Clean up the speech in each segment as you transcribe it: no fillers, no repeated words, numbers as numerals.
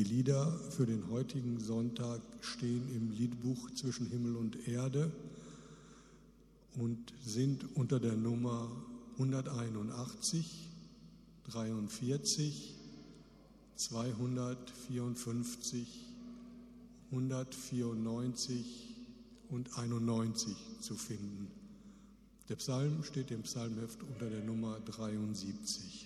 Die Lieder für den heutigen Sonntag stehen im Liedbuch Zwischen Himmel und Erde und sind unter der Nummer 181, 43, 254, 194 und 91 zu finden. Der Psalm steht im Psalmheft unter der Nummer 73.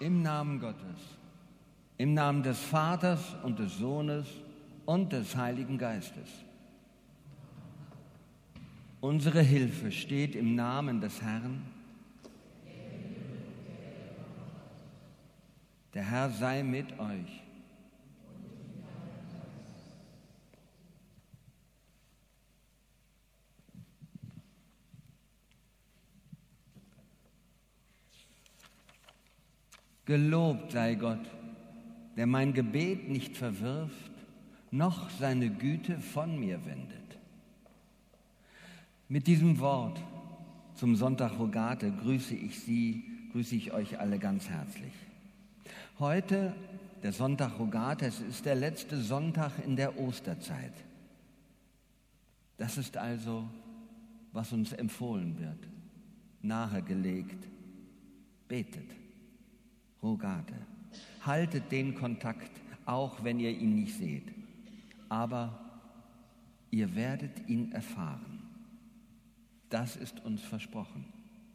Im Namen Gottes, im Namen des Vaters und des Sohnes und des Heiligen Geistes. Unsere Hilfe steht im Namen des Herrn. Der Herr sei mit euch. Gelobt sei Gott, der mein Gebet nicht verwirft, noch seine Güte von mir wendet. Mit diesem Wort zum Sonntag Rogate grüße ich euch alle ganz herzlich. Heute, der Sonntag Rogate, es ist der letzte Sonntag in der Osterzeit. Das ist also, was uns empfohlen wird, nahegelegt. Betet, Rogate, haltet den Kontakt, auch wenn ihr ihn nicht seht. Aber ihr werdet ihn erfahren. Das ist uns versprochen.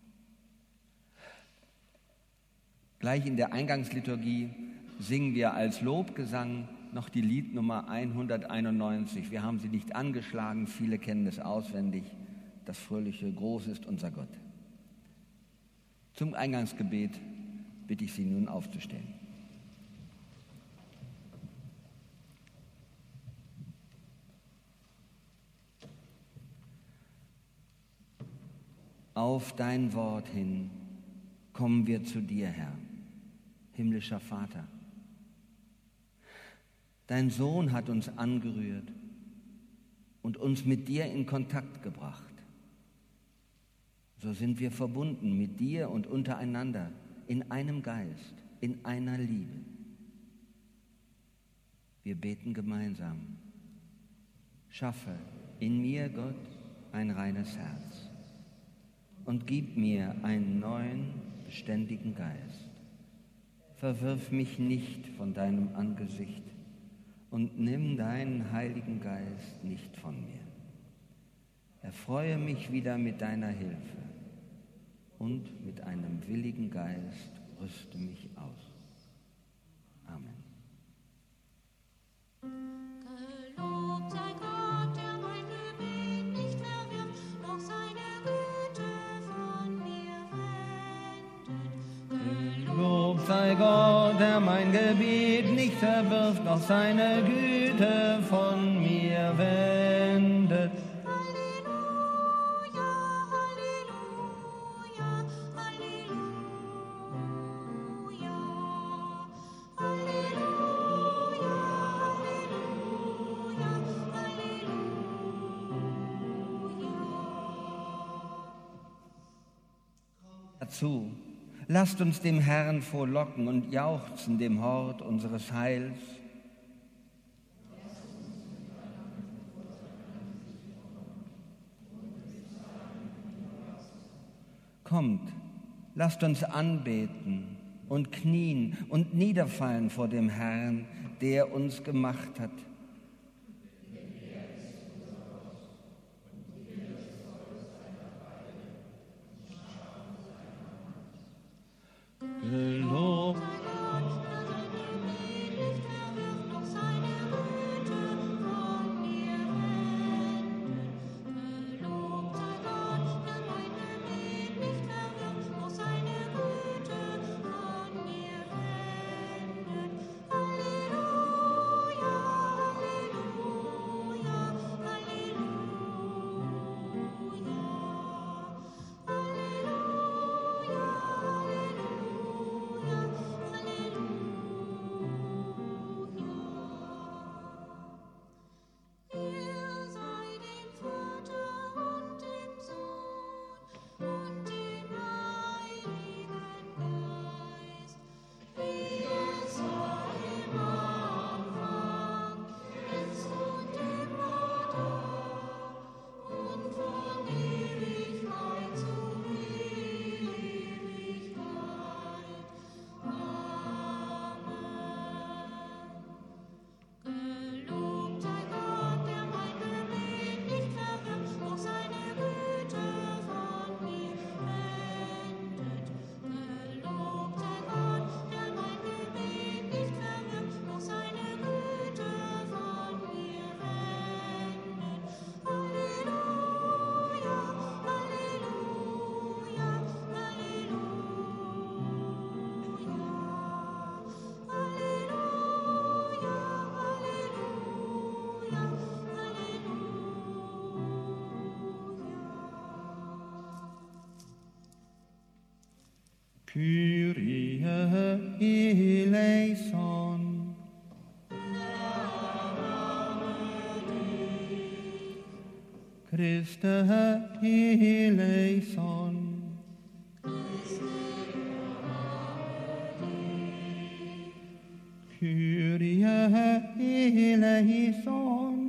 Gleich in der Eingangsliturgie singen wir als Lobgesang noch die Liednummer 191. Wir haben sie nicht angeschlagen, viele kennen es auswendig. Das fröhliche Groß ist unser Gott. Zum Eingangsgebet bitte ich Sie nun aufzustehen. Auf dein Wort hin kommen wir zu dir, Herr, himmlischer Vater. Dein Sohn hat uns angerührt und uns mit dir in Kontakt gebracht. So sind wir verbunden mit dir und untereinander in einem Geist, in einer Liebe. Wir beten gemeinsam. Schaffe in mir, Gott, ein reines Herz und gib mir einen neuen, beständigen Geist. Verwirf mich nicht von deinem Angesicht und nimm deinen Heiligen Geist nicht von mir. Erfreue mich wieder mit deiner Hilfe und mit einem willigen Geist rüste mich aus. Amen. Gelobt sei Gott, der mein Gebet nicht verwirft, noch seine Güte von mir wendet. Gelobt sei Gott, der mein Gebet nicht verwirft, noch seine Güte von mir wendet. Halleluja, Halleluja, Halleluja, Halleluja, Halleluja. Dazu, lasst uns dem Herrn frohlocken und jauchzen dem Hort unseres Heils. Kommt, lasst uns anbeten und knien und niederfallen vor dem Herrn, der uns gemacht hat. Gelobt Halleluja, Kyrie eleison. Christe eleison. Kyrie eleison.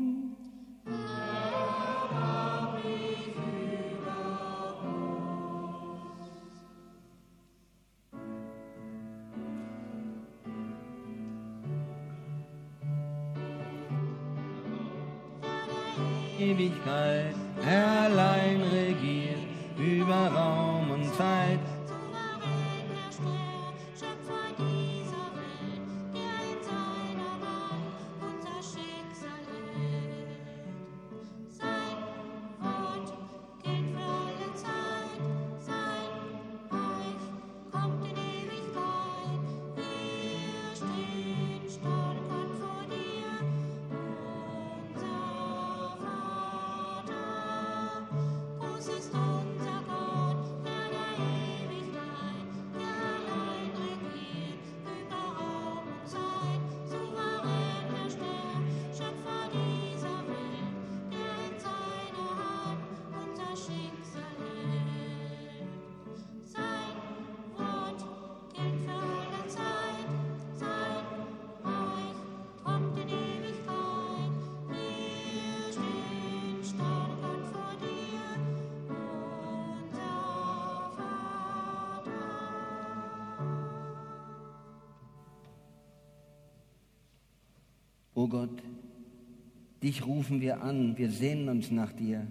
Ewigkeit, er allein regiert über Raum und Zeit. Souverän herrscht er, Schöpfer dieser Welt, der in seiner Hand unser Schicksal hält. Sein Wort gilt für alle Zeit, sein Reich kommt in Ewigkeit. Wir stehen stark Gott vor dir, unser Vater. Groß ist unser Gott, Herr der Ewigkeit, der allein regiert über Raum und Zeit. Souverän herrscht er, Schöpfer dieser Welt, der in seiner Hand unser Schicksal hält. Sein Wort gilt für alle Zeit, sein Reich kommt in Ewigkeit. Wir stehen stark Gott vor dir, unser Vater. O Gott, dich rufen wir an, wir sehnen uns nach dir.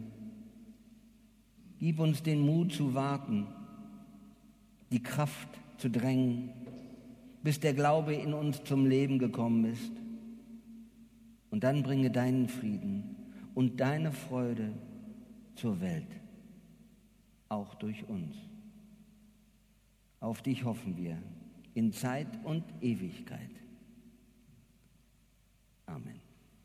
Gib uns den Mut zu warten, die Kraft zu drängen, bis der Glaube in uns zum Leben gekommen ist. Und dann bringe deinen Frieden und deine Freude zur Welt, auch durch uns. Auf dich hoffen wir in Zeit und Ewigkeit. Amen.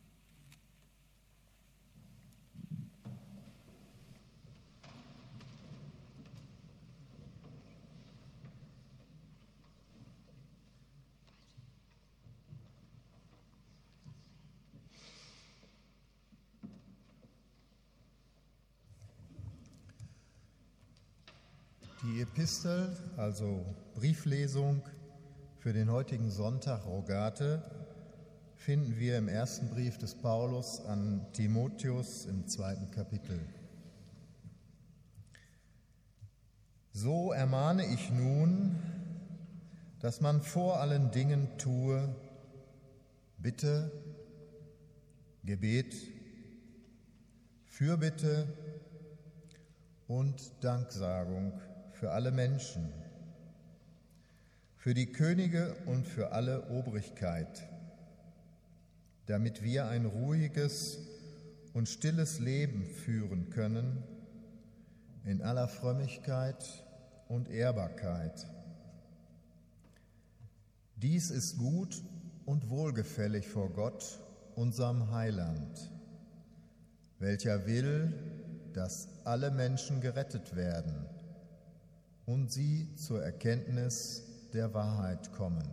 Die Epistel, also Brieflesung für den heutigen Sonntag Rogate, finden wir im ersten Brief des Paulus an Timotheus im 2. Kapitel. So ermahne ich nun, dass man vor allen Dingen tue Bitte, Gebet, Fürbitte und Danksagung für alle Menschen, für die Könige und für alle Obrigkeit, damit wir ein ruhiges und stilles Leben führen können, in aller Frömmigkeit und Ehrbarkeit. Dies ist gut und wohlgefällig vor Gott, unserem Heiland, welcher will, dass alle Menschen gerettet werden und sie zur Erkenntnis der Wahrheit kommen.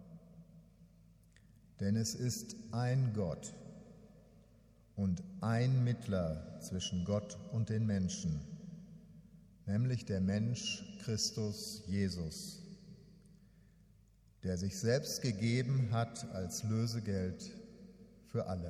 Denn es ist ein Gott und ein Mittler zwischen Gott und den Menschen, nämlich der Mensch Christus Jesus, der sich selbst gegeben hat als Lösegeld für alle.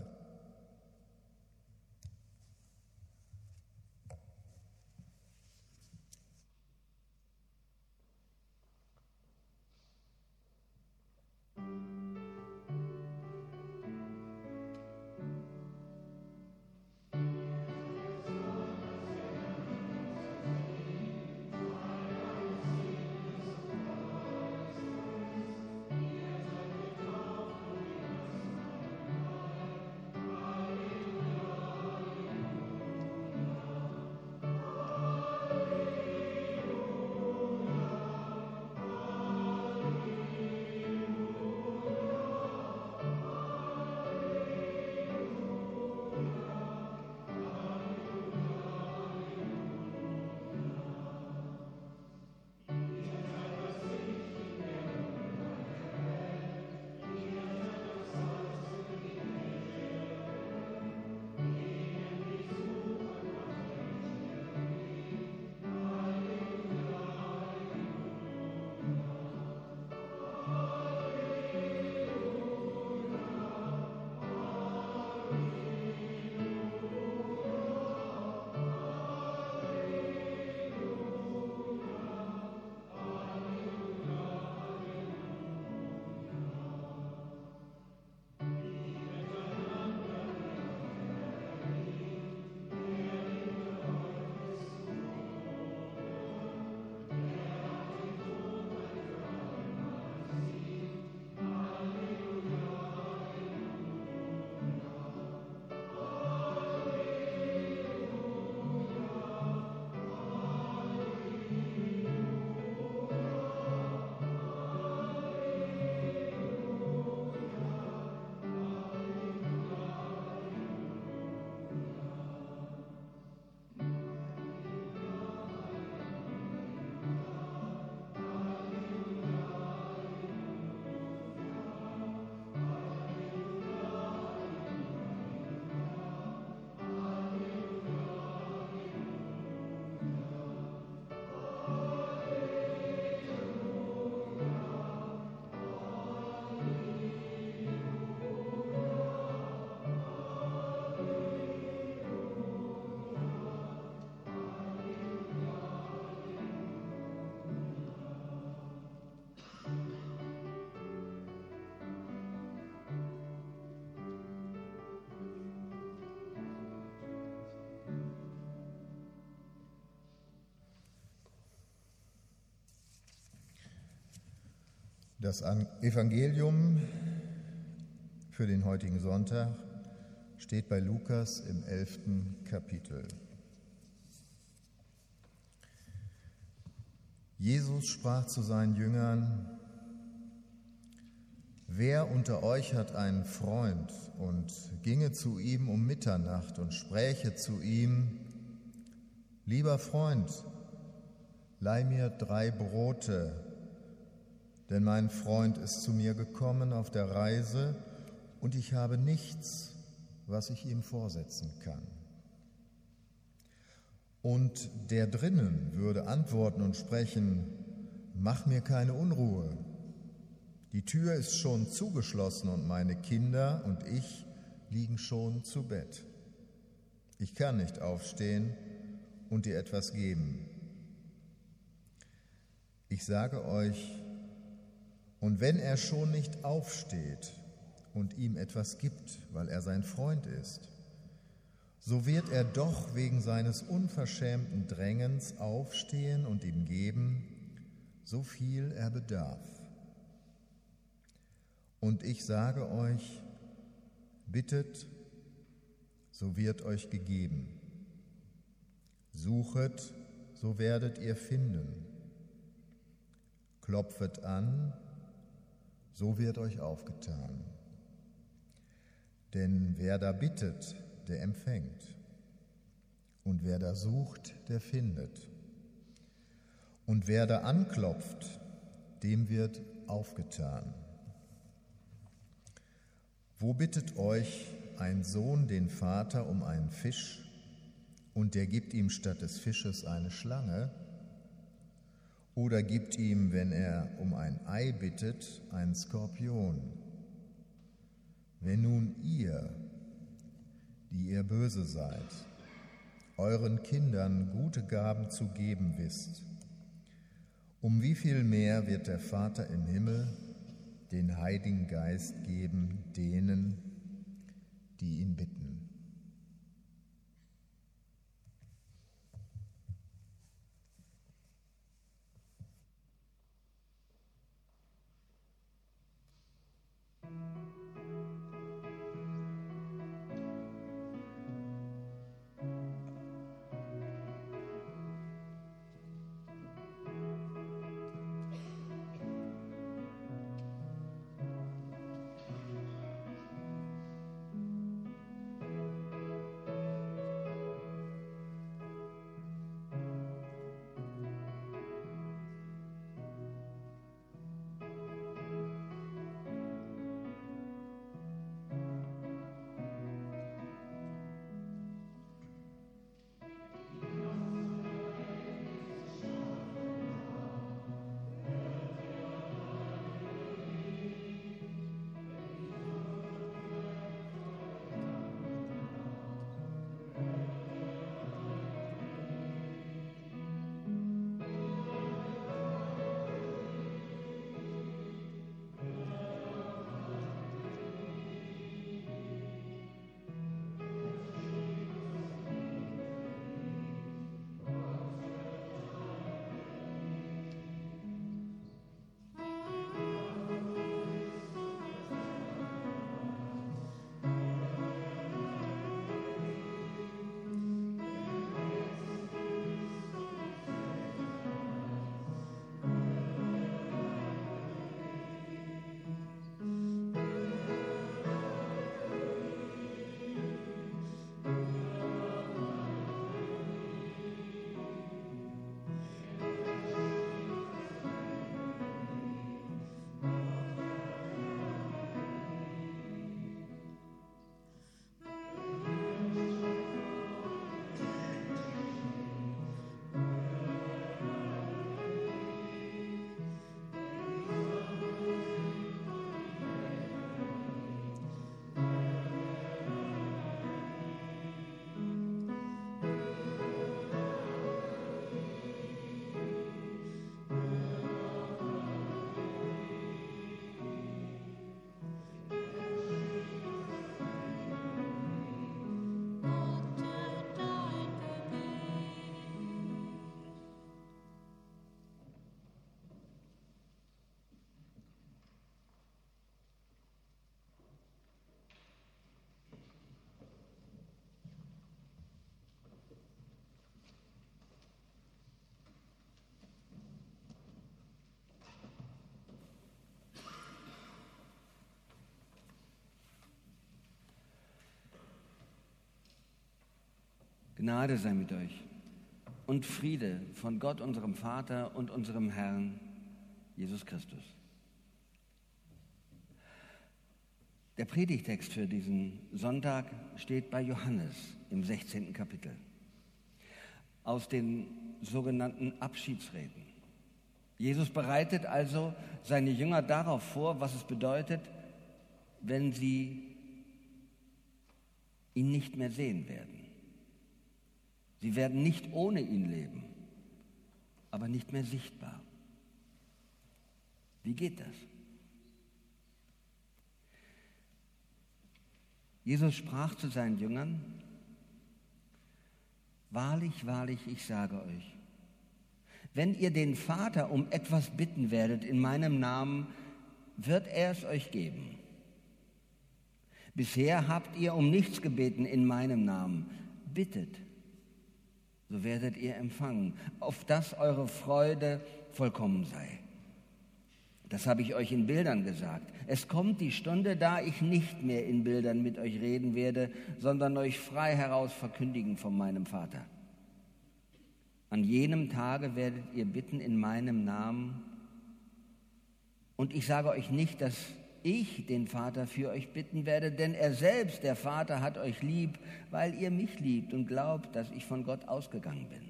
Das Evangelium für den heutigen Sonntag steht bei Lukas im 11. Kapitel. Jesus sprach zu seinen Jüngern: Wer unter euch hat einen Freund und ginge zu ihm um Mitternacht und spräche zu ihm: Lieber Freund, leih mir 3 Brote, denn mein Freund ist zu mir gekommen auf der Reise und ich habe nichts, was ich ihm vorsetzen kann. Und der drinnen würde antworten und sprechen: Mach mir keine Unruhe. Die Tür ist schon zugeschlossen und meine Kinder und ich liegen schon zu Bett. Ich kann nicht aufstehen und dir etwas geben. Ich sage euch, und wenn er schon nicht aufsteht und ihm etwas gibt, weil er sein Freund ist, so wird er doch wegen seines unverschämten Drängens aufstehen und ihm geben, so viel er bedarf. Und ich sage euch, bittet, so wird euch gegeben. Suchet, so werdet ihr finden. Klopfet an, so wird euch aufgetan. Denn wer da bittet, der empfängt. Und wer da sucht, der findet. Und wer da anklopft, dem wird aufgetan. Wo bittet euch ein Sohn den Vater um einen Fisch, und der gibt ihm statt des Fisches eine Schlange? Oder gibt ihm, wenn er um ein Ei bittet, einen Skorpion? Wenn nun ihr, die ihr böse seid, euren Kindern gute Gaben zu geben wisst, um wie viel mehr wird der Vater im Himmel den Heiligen Geist geben denen, die ihn bitten. Gnade sei mit euch und Friede von Gott, unserem Vater und unserem Herrn Jesus Christus. Der Predigtext für diesen Sonntag steht bei Johannes im 16. Kapitel aus den sogenannten Abschiedsreden. Jesus bereitet also seine Jünger darauf vor, was es bedeutet, wenn sie ihn nicht mehr sehen werden. Sie werden nicht ohne ihn leben, aber nicht mehr sichtbar. Wie geht das? Jesus sprach zu seinen Jüngern: Wahrlich, wahrlich, ich sage euch, wenn ihr den Vater um etwas bitten werdet in meinem Namen, wird er es euch geben. Bisher habt ihr um nichts gebeten in meinem Namen. Bittet, so werdet ihr empfangen, auf dass eure Freude vollkommen sei. Das habe ich euch in Bildern gesagt. Es kommt die Stunde, da ich nicht mehr in Bildern mit euch reden werde, sondern euch frei heraus verkündigen von meinem Vater. An jenem Tage werdet ihr bitten in meinem Namen. Und ich sage euch nicht, dass ich den Vater für euch bitten werde, denn er selbst, der Vater, hat euch lieb, weil ihr mich liebt und glaubt, dass ich von Gott ausgegangen bin.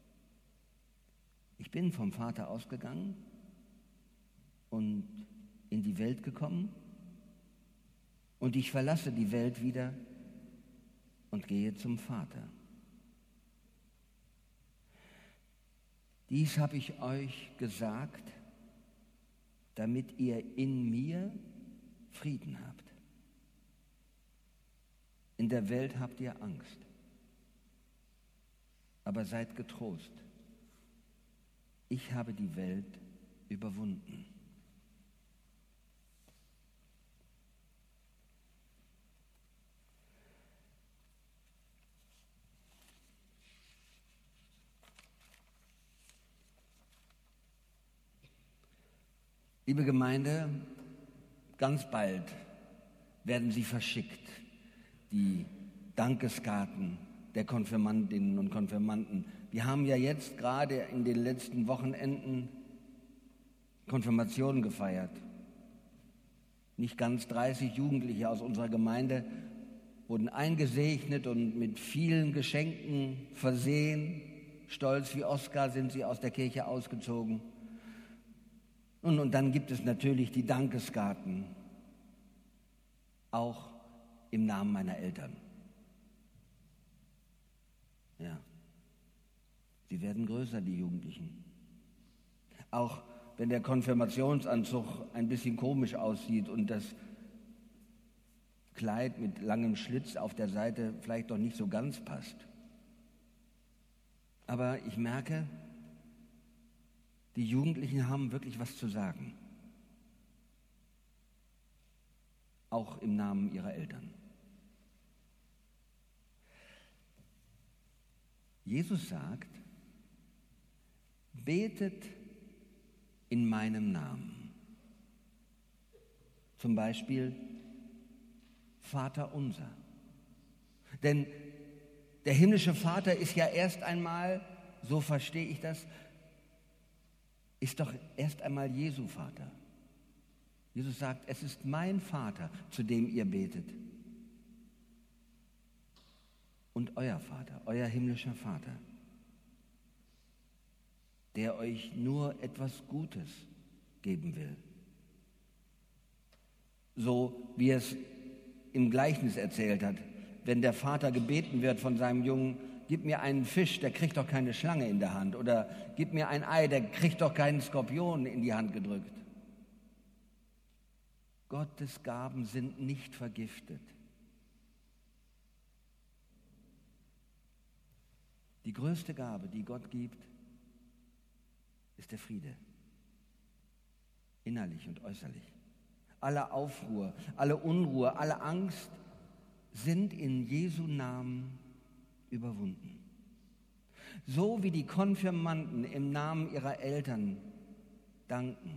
Ich bin vom Vater ausgegangen und in die Welt gekommen, und ich verlasse die Welt wieder und gehe zum Vater. Dies habe ich euch gesagt, damit ihr in mir Frieden habt. In der Welt habt ihr Angst, aber seid getrost. Ich habe die Welt überwunden. Liebe Gemeinde, ganz bald werden sie verschickt, die Dankeskarten der Konfirmandinnen und Konfirmanden. Wir haben ja jetzt gerade in den letzten Wochenenden Konfirmationen gefeiert. Nicht ganz 30 Jugendliche aus unserer Gemeinde wurden eingesegnet und mit vielen Geschenken versehen. Stolz wie Oskar sind sie aus der Kirche ausgezogen. Und dann gibt es natürlich die Dankeskarten, auch im Namen meiner Eltern. Ja, sie werden größer, die Jugendlichen. Auch wenn der Konfirmationsanzug ein bisschen komisch aussieht und das Kleid mit langem Schlitz auf der Seite vielleicht doch nicht so ganz passt. Aber ich merke, die Jugendlichen haben wirklich was zu sagen. Auch im Namen ihrer Eltern. Jesus sagt, betet in meinem Namen. Zum Beispiel Vater unser. Denn der himmlische Vater ist ja erst einmal, so verstehe ich das, ist doch erst einmal Jesu Vater. Jesus sagt, es ist mein Vater, zu dem ihr betet. Und euer Vater, euer himmlischer Vater, der euch nur etwas Gutes geben will. So wie er es im Gleichnis erzählt hat, wenn der Vater gebeten wird von seinem Jungen, gib mir einen Fisch, der kriegt doch keine Schlange in der Hand. Oder gib mir ein Ei, der kriegt doch keinen Skorpion in die Hand gedrückt. Gottes Gaben sind nicht vergiftet. Die größte Gabe, die Gott gibt, ist der Friede. Innerlich und äußerlich. Alle Aufruhr, alle Unruhe, alle Angst sind in Jesu Namen überwunden. So wie die Konfirmanden im Namen ihrer Eltern danken.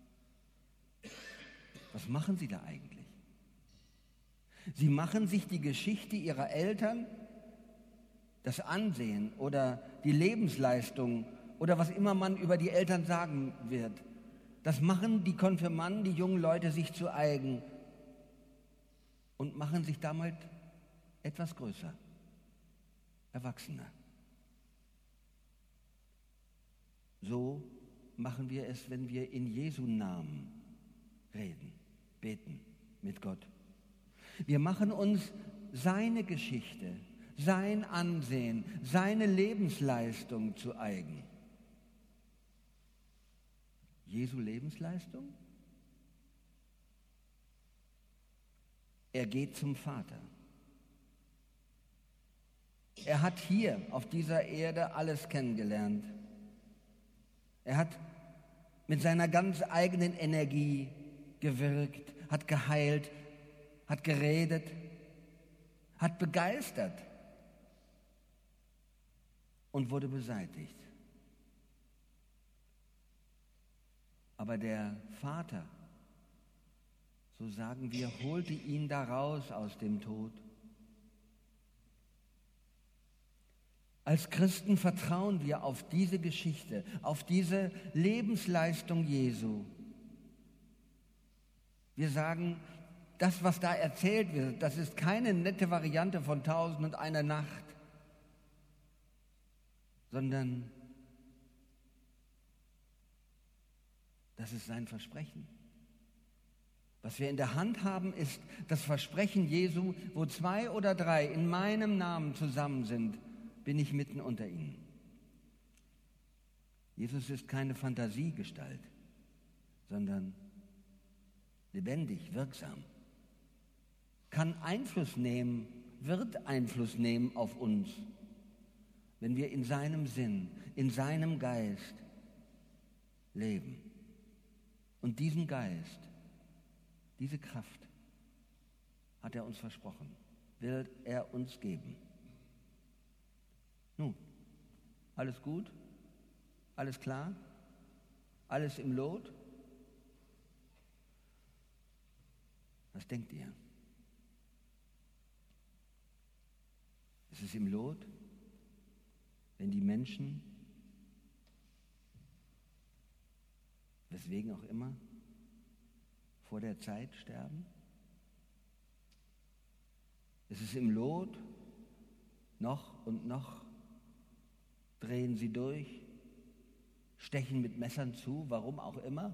Was machen sie da eigentlich? Sie machen sich die Geschichte ihrer Eltern, das Ansehen oder die Lebensleistung oder was immer man über die Eltern sagen wird. Das machen die Konfirmanden, die jungen Leute sich zu eigen und machen sich damit etwas größer, erwachsener. So machen wir es, wenn wir in Jesu Namen reden, beten mit Gott. Wir machen uns seine Geschichte, sein Ansehen, seine Lebensleistung zu eigen. Jesu Lebensleistung? Er geht zum Vater. Er hat hier auf dieser Erde alles kennengelernt. Er hat mit seiner ganz eigenen Energie gewirkt, hat geheilt, hat geredet, hat begeistert und wurde beseitigt. Aber der Vater, so sagen wir, holte ihn da raus aus dem Tod. Als Christen vertrauen wir auf diese Geschichte, auf diese Lebensleistung Jesu. Wir sagen, das, was da erzählt wird, das ist keine nette Variante von 1001 Nacht, sondern das ist sein Versprechen. Was wir in der Hand haben, ist das Versprechen Jesu, wo 2 oder 3 in meinem Namen zusammen sind, bin ich mitten unter ihnen. Jesus ist keine Fantasiegestalt, sondern lebendig, wirksam, kann Einfluss nehmen, wird Einfluss nehmen auf uns, wenn wir in seinem Sinn, in seinem Geist leben. Und diesen Geist, diese Kraft hat er uns versprochen, will er uns geben. Nun, alles gut? Alles klar? Alles im Lot? Was denkt ihr? Ist es im Lot, wenn die Menschen, weswegen auch immer, vor der Zeit sterben? Ist es im Lot, noch und noch drehen sie durch, stechen mit Messern zu, warum auch immer?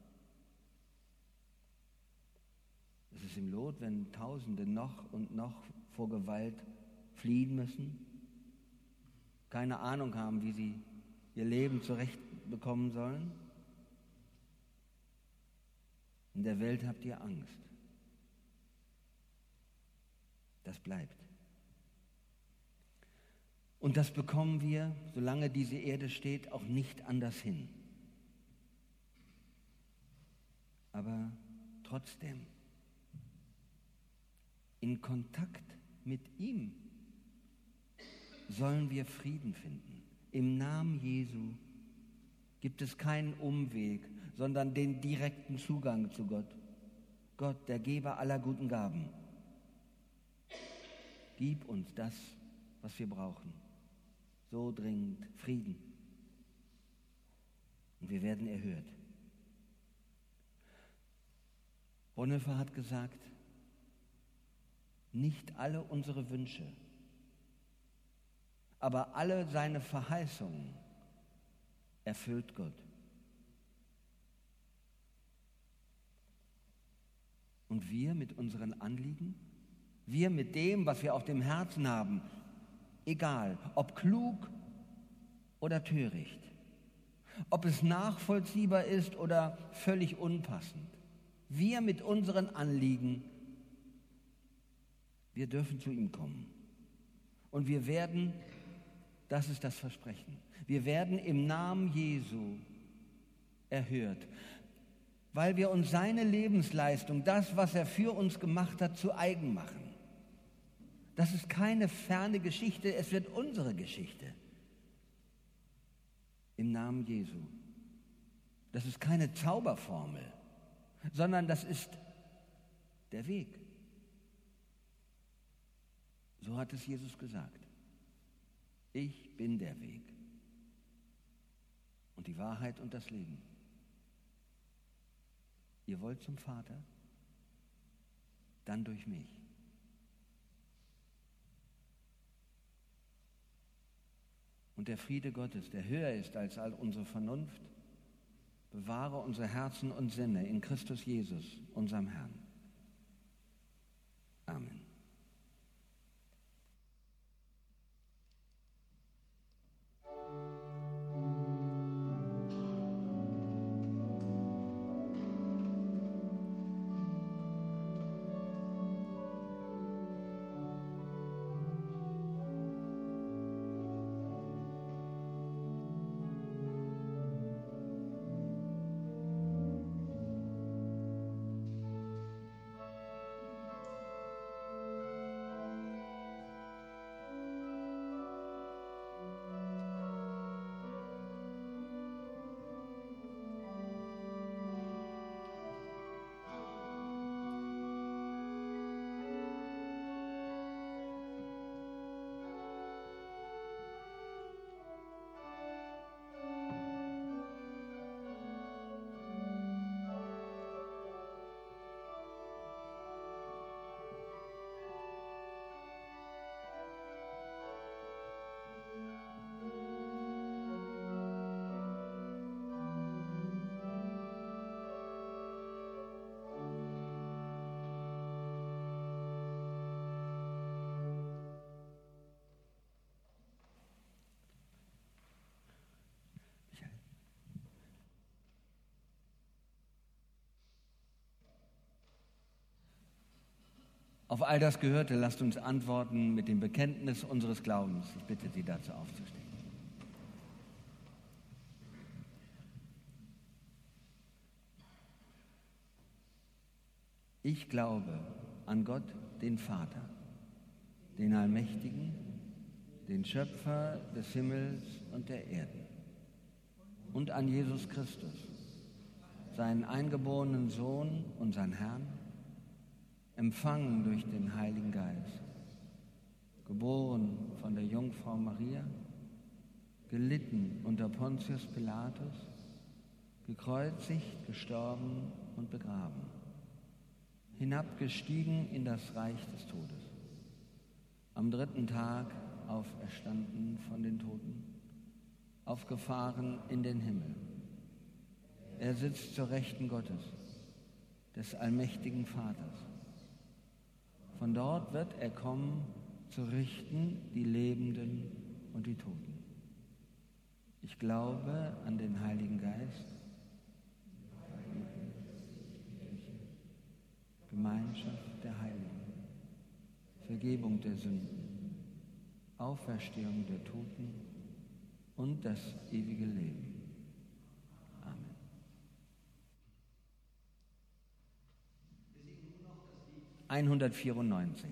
Ist es im Lot, wenn Tausende noch und noch vor Gewalt fliehen müssen, keine Ahnung haben, wie sie ihr Leben zurechtbekommen sollen? In der Welt habt ihr Angst. Das bleibt. Und das bekommen wir, solange diese Erde steht, auch nicht anders hin. Aber trotzdem, in Kontakt mit ihm sollen wir Frieden finden. Im Namen Jesu gibt es keinen Umweg, sondern den direkten Zugang zu Gott. Gott, der Geber aller guten Gaben. Gib uns das, was wir brauchen. So dringend Frieden. Und wir werden erhört. Bonhoeffer hat gesagt, nicht alle unsere Wünsche, aber alle seine Verheißungen erfüllt Gott. Und wir mit unseren Anliegen, wir mit dem, was wir auf dem Herzen haben, egal, ob klug oder töricht, ob es nachvollziehbar ist oder völlig unpassend, wir mit unseren Anliegen, wir dürfen zu ihm kommen. Und wir werden, das ist das Versprechen, wir werden im Namen Jesu erhört, weil wir uns seine Lebensleistung, das, was er für uns gemacht hat, zu eigen machen. Das ist keine ferne Geschichte, es wird unsere Geschichte. Im Namen Jesu. Das ist keine Zauberformel, sondern das ist der Weg. So hat es Jesus gesagt. Ich bin der Weg und die Wahrheit und das Leben. Ihr wollt zum Vater? Dann durch mich. Und der Friede Gottes, der höher ist als all unsere Vernunft, bewahre unsere Herzen und Sinne in Christus Jesus, unserem Herrn. Amen. Auf all das Gehörte lasst uns antworten mit dem Bekenntnis unseres Glaubens. Ich bitte Sie dazu aufzustehen. Ich glaube an Gott, den Vater, den Allmächtigen, den Schöpfer des Himmels und der Erde, und an Jesus Christus, seinen eingeborenen Sohn, unseren Herrn, empfangen durch den Heiligen Geist, geboren von der Jungfrau Maria, gelitten unter Pontius Pilatus, gekreuzigt, gestorben und begraben, hinabgestiegen in das Reich des Todes, am 3. Tag auferstanden von den Toten, aufgefahren in den Himmel. Er sitzt zur Rechten Gottes, des allmächtigen Vaters. Von dort wird er kommen, zu richten die Lebenden und die Toten. Ich glaube an den Heiligen Geist, Gemeinschaft der Heiligen, Vergebung der Sünden, Auferstehung der Toten und das ewige Leben. Amen. 194.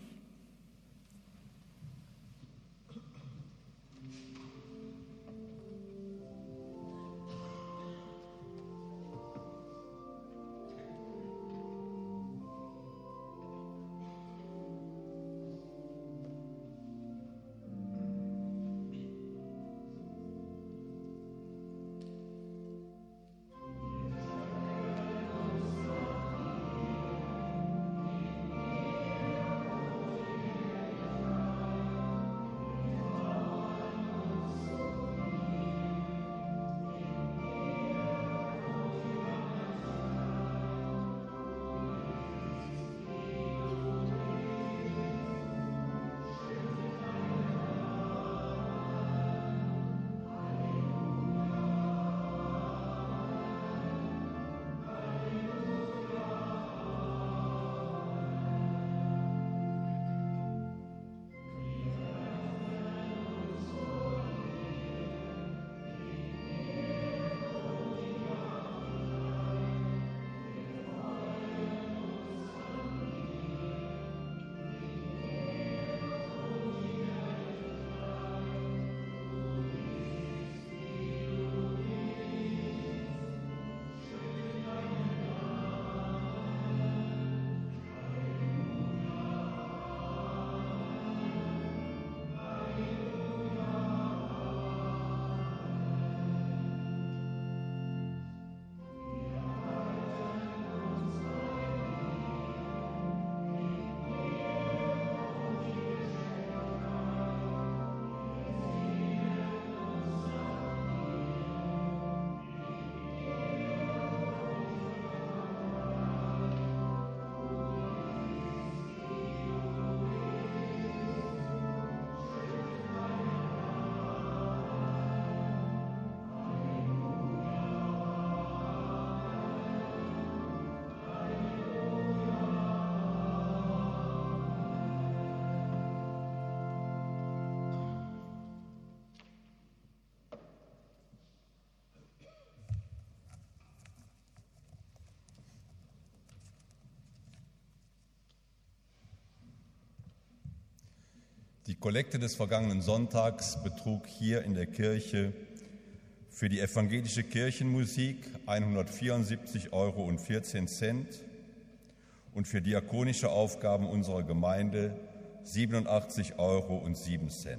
Die Kollekte des vergangenen Sonntags betrug hier in der Kirche für die evangelische Kirchenmusik 174,14 € und für diakonische Aufgaben unserer Gemeinde 87,07 €.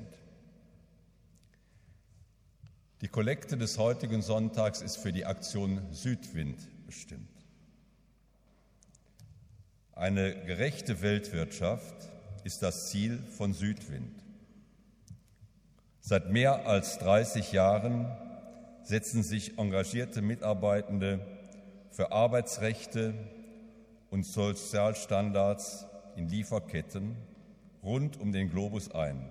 Die Kollekte des heutigen Sonntags ist für die Aktion Südwind bestimmt. Eine gerechte Weltwirtschaft ist das Ziel von Südwind. Seit mehr als 30 Jahren setzen sich engagierte Mitarbeitende für Arbeitsrechte und Sozialstandards in Lieferketten rund um den Globus ein.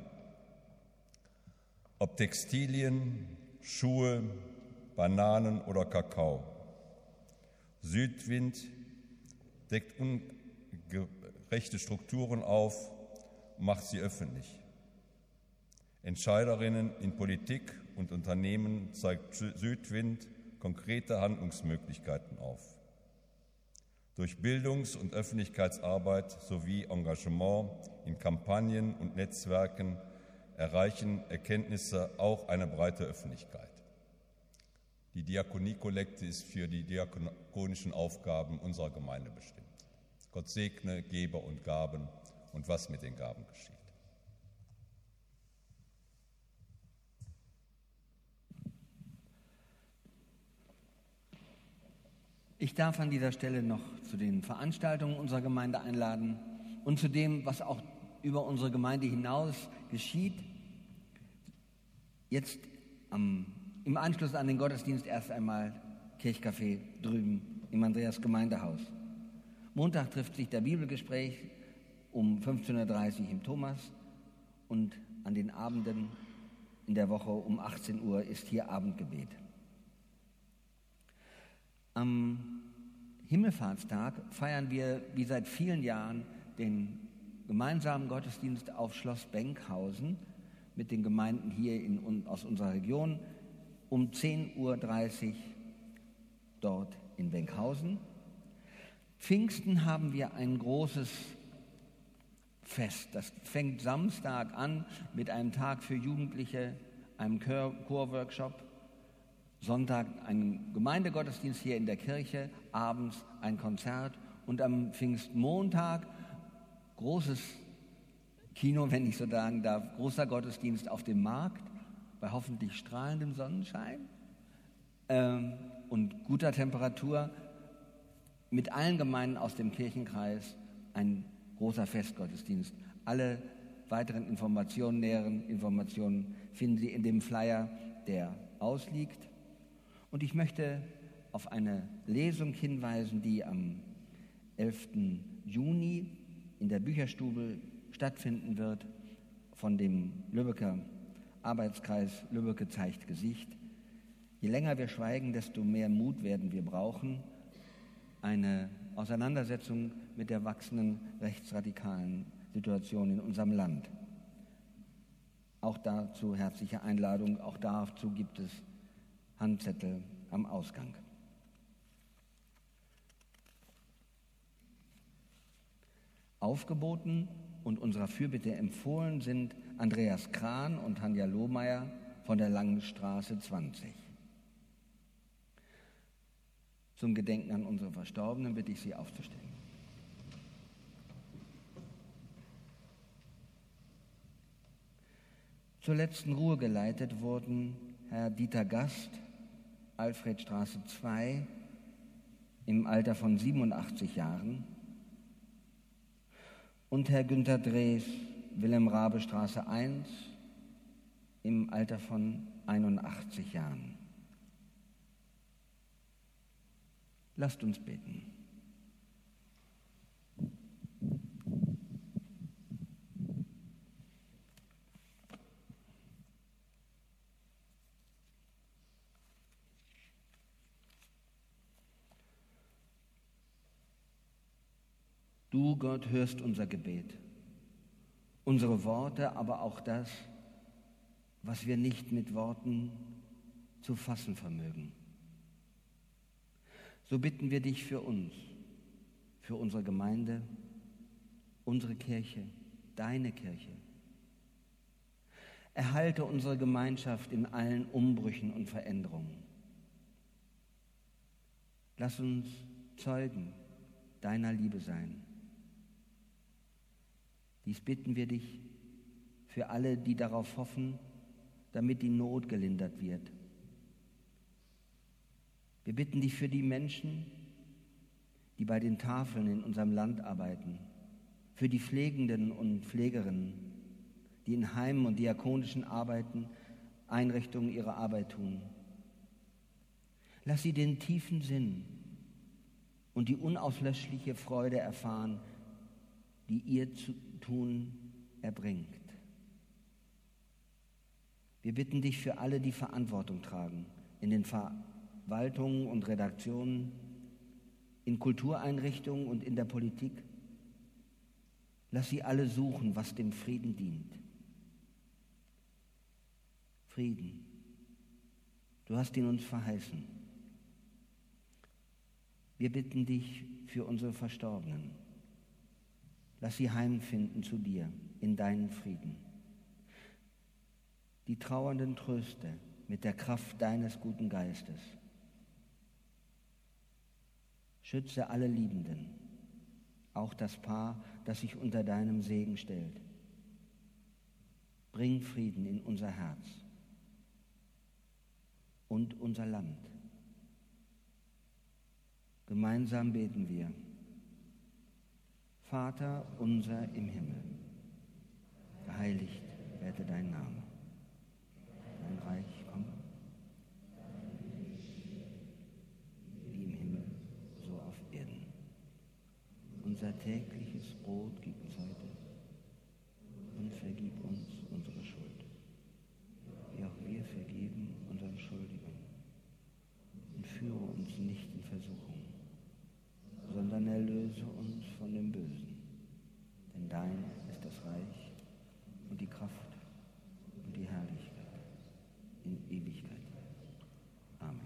Ob Textilien, Schuhe, Bananen oder Kakao. Südwind deckt ungerechte Strukturen auf und macht sie öffentlich. Entscheiderinnen in Politik und Unternehmen zeigt Südwind konkrete Handlungsmöglichkeiten auf. Durch Bildungs- und Öffentlichkeitsarbeit sowie Engagement in Kampagnen und Netzwerken erreichen Erkenntnisse auch eine breite Öffentlichkeit. Die Diakoniekollekte ist für die diakonischen Aufgaben unserer Gemeinde bestimmt. Gott segne Geber und Gaben und was mit den Gaben geschieht. Ich darf an dieser Stelle noch zu den Veranstaltungen unserer Gemeinde einladen und zu dem, was auch über unsere Gemeinde hinaus geschieht. Jetzt im Anschluss an den Gottesdienst erst einmal Kirchcafé drüben im Andreas Gemeindehaus. Montag trifft sich der Bibelgespräch um 15:30 Uhr im Thomas und an den Abenden in der Woche um 18 Uhr ist hier Abendgebet. Am Himmelfahrtstag feiern wir wie seit vielen Jahren den gemeinsamen Gottesdienst auf Schloss Benkhausen mit den Gemeinden hier aus unserer Region um 10:30 Uhr dort in Benkhausen. Pfingsten haben wir ein großes Fest. Das fängt Samstag an mit einem Tag für Jugendliche, einem Chorworkshop. Sonntag ein Gemeindegottesdienst hier in der Kirche, abends ein Konzert und am Pfingstmontag großes Kino, wenn ich so sagen darf, großer Gottesdienst auf dem Markt bei hoffentlich strahlendem Sonnenschein und guter Temperatur mit allen Gemeinden aus dem Kirchenkreis ein großer Festgottesdienst. Alle weiteren näheren Informationen finden Sie in dem Flyer, der ausliegt. Und ich möchte auf eine Lesung hinweisen, die am 11. Juni in der Bücherstube stattfinden wird von dem Lübecker Arbeitskreis Lübbecke zeigt Gesicht. Je länger wir schweigen, desto mehr Mut werden wir brauchen. Eine Auseinandersetzung mit der wachsenden rechtsradikalen Situation in unserem Land. Auch dazu herzliche Einladung, auch dazu gibt es Handzettel am Ausgang. Aufgeboten und unserer Fürbitte empfohlen sind Andreas Kran und Tanja Lohmeier von der Langenstraße 20. Zum Gedenken an unsere Verstorbenen bitte ich Sie aufzustehen. Zur letzten Ruhe geleitet wurden Herr Dieter Gast, Alfredstraße 2, im Alter von 87 Jahren, und Herr Günter Drees, Wilhelm-Raabe-Straße 1, im Alter von 81 Jahren. Lasst uns beten. Du, Gott, hörst unser Gebet, unsere Worte, aber auch das, was wir nicht mit Worten zu fassen vermögen. So bitten wir dich für uns, für unsere Gemeinde, unsere Kirche, deine Kirche, Erhalte unsere Gemeinschaft in allen Umbrüchen und Veränderungen. Lass uns Zeugen deiner Liebe sein. Dies bitten wir dich für alle, die darauf hoffen, damit die Not gelindert wird. Wir bitten dich für die Menschen, die bei den Tafeln in unserem Land arbeiten, für die Pflegenden und Pflegerinnen, die in Heimen und diakonischen Einrichtungen ihre Arbeit tun. Lass sie den tiefen Sinn und die unauslöschliche Freude erfahren, die ihr Tun erbringt. Wir bitten dich für alle, die Verantwortung tragen, in den Verwaltungen und Redaktionen, in Kultureinrichtungen und in der Politik. Lass sie alle suchen, was dem Frieden dient. Frieden, du hast ihn uns verheißen. Wir bitten dich für unsere Verstorbenen. Lass sie heimfinden zu dir, in deinen Frieden. Die Trauernden tröste mit der Kraft deines guten Geistes. Schütze alle Liebenden, auch das Paar, das sich unter deinem Segen stellt. Bring Frieden in unser Herz und unser Land. Gemeinsam beten wir. Vater unser im Himmel, geheiligt werde dein Name. Dein Reich komme, wie im Himmel, so auf Erden. Unser tägliches Brot gib uns heute und vergib uns unsere Schuld, wie auch wir vergeben unseren Schuldigern. Und führe uns nicht in Versuchung, sondern erlöse uns von dem Bösen. Denn dein ist das Reich und die Kraft und die Herrlichkeit in Ewigkeit. Amen.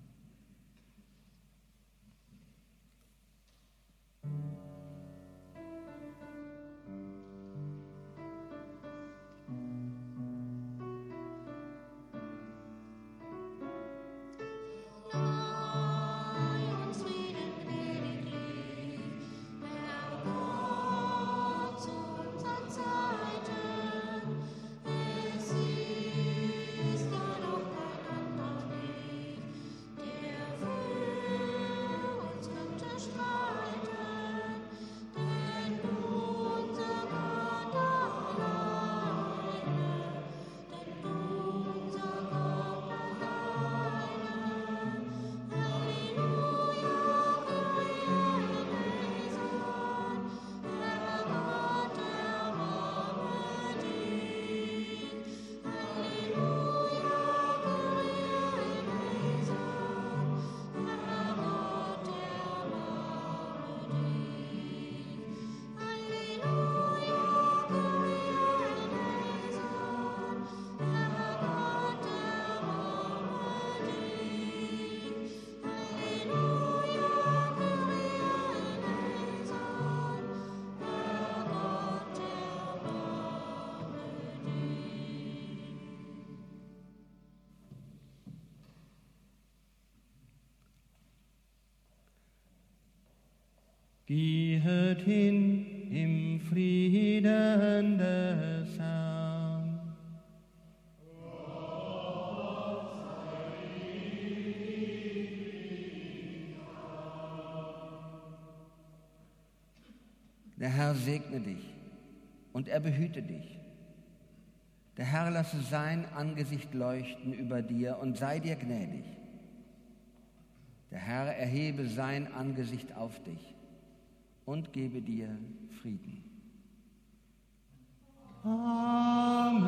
Gehet hin im Frieden des Herrn. Der Herr segne dich und er behüte dich. Der Herr lasse sein Angesicht leuchten über dir und sei dir gnädig. Der Herr erhebe sein Angesicht auf dich und gebe dir Frieden. Amen.